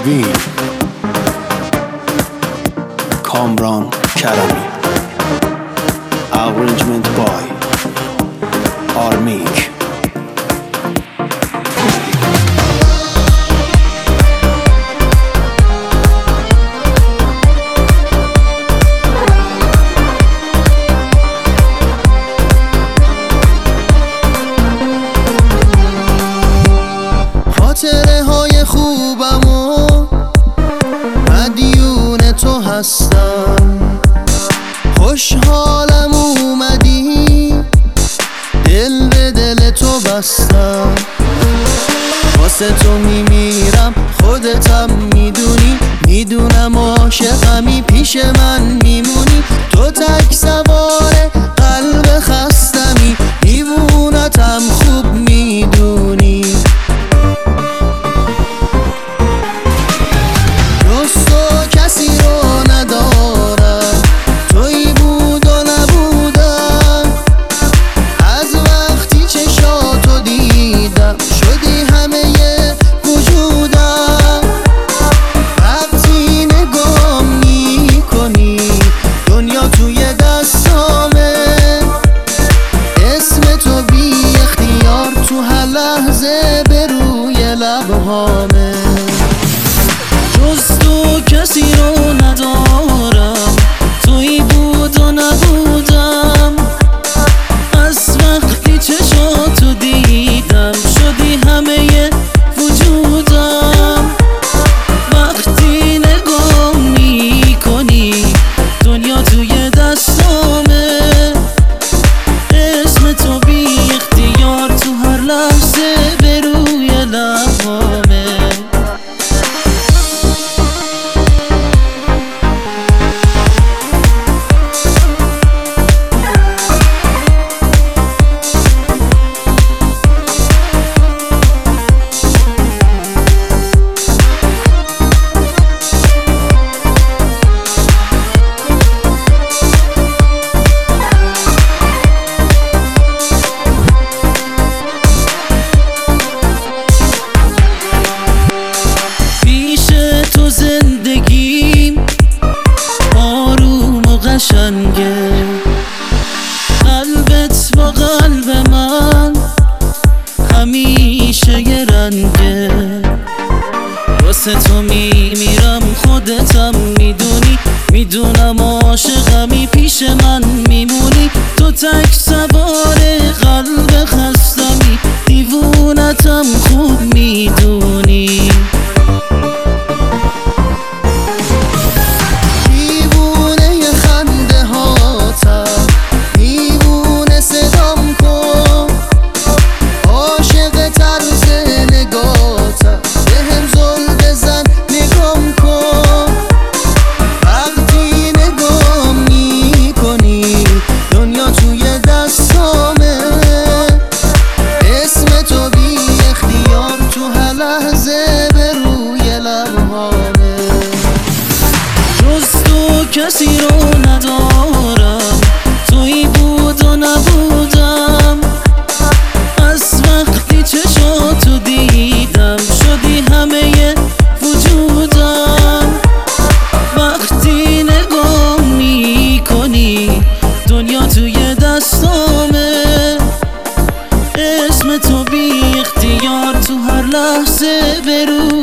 نوین کامران کرمی Arrangement by آرمیک. خاطره های خوبم و مدیون تو هستم، خوشحالم اومدی، دل به دل تو بستم، واسه تو میمیرم خودتم میدونی، میدونم عاشقمی پیش من میمونی، تو تک سوار قلب خستمی، دیوونتم خوب میدونی، کسی رو ندارم، تویی بود و نبودم، از وقتی چشاتو دیدم شدی همه وجودم، وقتی نگام میکنی دنیا توی دستامه، اسم تو بی اختیار تو هر لحظه به روی لبهامه، جز تو کسی رو ندارم، تویی بود و نبودم، از وقتی چشاتو دیدم شدی همه وجودم، وقتی نگاه میکنی دنیا توی دستامه، اسم تو بی اختیار تو هر لحظه به روی لبامه. زندگیم آروم و قشنگه، قلبت با قلب من همیشه یه رنگه، واسه تو میمیرم خودتم میدونی، میدونم عاشقمی پیش من میمونی، تو تک سوار قلب خستمی، دیوونتم خوب میدونی، کسی رو ندارم، تویی بود و نبودم، از وقتی چشاتو دیدم شدی همه وجودم، وقتی نگاه میکنی دنیا توی دستامه، اسم تو بی اختیار تو هر لحظه به روی